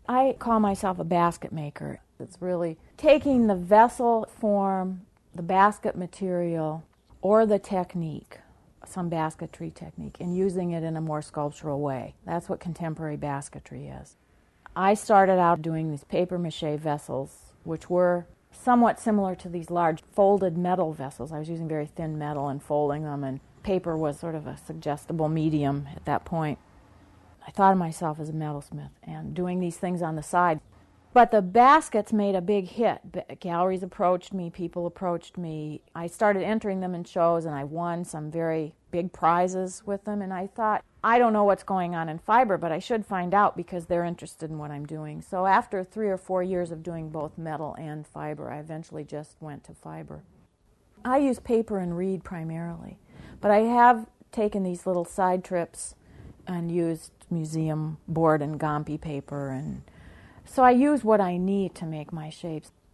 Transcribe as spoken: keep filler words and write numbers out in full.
I call myself a basket maker. It's really taking the vessel form, the basket material, or the technique, some basketry technique, and using it in a more sculptural way. That's what contemporary basketry is. I started out doing these papier-mâché vessels, which were somewhat similar to these large folded metal vessels. I was using very thin metal and folding them, and paper was sort of a suggestible medium at that point. I thought of myself as a metalsmith and doing these things on the side. But the baskets made a big hit. Galleries approached me, people approached me. I started entering them in shows, and I won some very big prizes with them. And I thought, I don't know what's going on in fiber, but I should find out because they're interested in what I'm doing. So after three or four years of doing both metal and fiber, I eventually just went to fiber. I use paper and reed primarily, but I have taken these little side trips and used museum board and Gampi paper, and so I use what I need to make my shapes.